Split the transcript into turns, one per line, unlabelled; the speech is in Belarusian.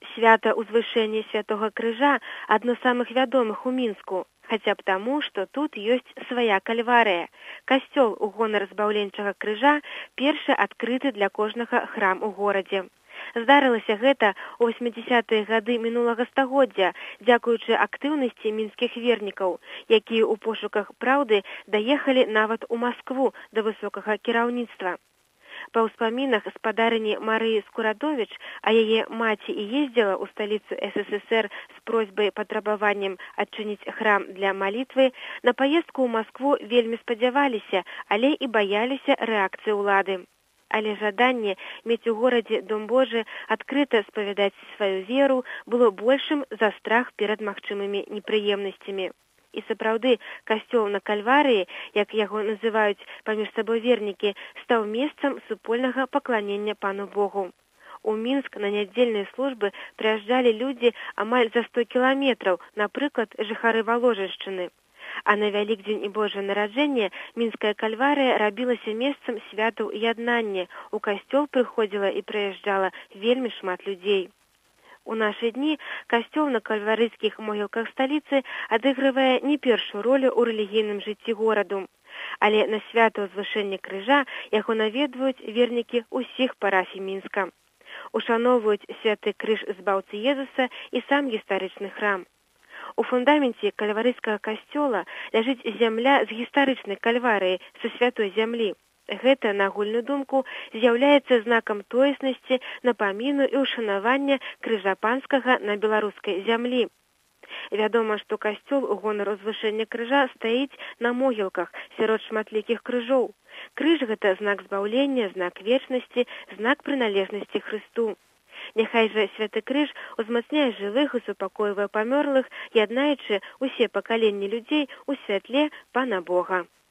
Свята ўзвышэння Святога Крыжа адно з самых вядомых у Мінску, хаця б таму, што тут ёсць свая кальварыя. Касцёл у гонар збаўленчага крыжа першы адкрыты для кожнага храм у горадзе. Здарылася гэта ў 80-е гады мінулага стагоддзя, дзякуючы актыўнасці мінскіх вернікаў, якія ў пошуках праўды даехалі нават у Маскву да высокага кіраўніцтва. Па ўспамінах спадарыні Марыі Скурадовіч, а яе маці і ездзіла ў сталіцу СССР з просьбай патрабаваннем адчыніць храм для малітвы, на паездку ў Маскву вельмі спадзяваліся, але і баяліся рэакцыі ўлады. Але жаданне мець у горадзе Дом Божы, адкрыта спавядаць сваю веру, было большым за страх перад магчымымі непрыемнасцямі. І сапраўды, касцёл на кальварыі, як яго называюць паміж сабой вернікі, стаў месцам супольнага пакланення Пану Богу. У Мінск на нядзельныя службы прыязджалі людзі амаль за 100 кіламетраў, напрыклад, жыхары Валожыншчыны. А на Вялікдзень і Божае нараджэнне мінская кальварыя рабілася месцам святаў яднання. У касцёл прыходзіла і прыязджала вельмі шмат людзей. У нашы дні касцёл на кальварыйскіх могілках сталіцы адыгрывае не першую ролю ў рэлігійным жыцці гораду. Але на свята ўзвышэння крыжа яго наведваюць вернікі ўсіх парафій Мінска. Ушаноўваюць святы крыж збаўцы Езуса і сам гістарычны храм. У фундаменце кальварыйскага касцёла ляжыць зямля з гістарычнай кальварыі са святой зямлі. Гэта, на агульную думку, з'яўляецца знакам тоеснасці, напаміну і ўшанавання крыжа панскага на беларускай зямлі. Вядома, што касцёл у гонар узвышэння крыжа стаіць на могілках сярод шматлікіх крыжоў. Крыж – гэта знак збаўлення, знак вечнасці, знак прыналежнасці Хрысту. Няхай жа святы крыж узмацняе жывых і супакойвае памёрлых, яднаючы ўсе пакаленні людзей у святле Пана Бога.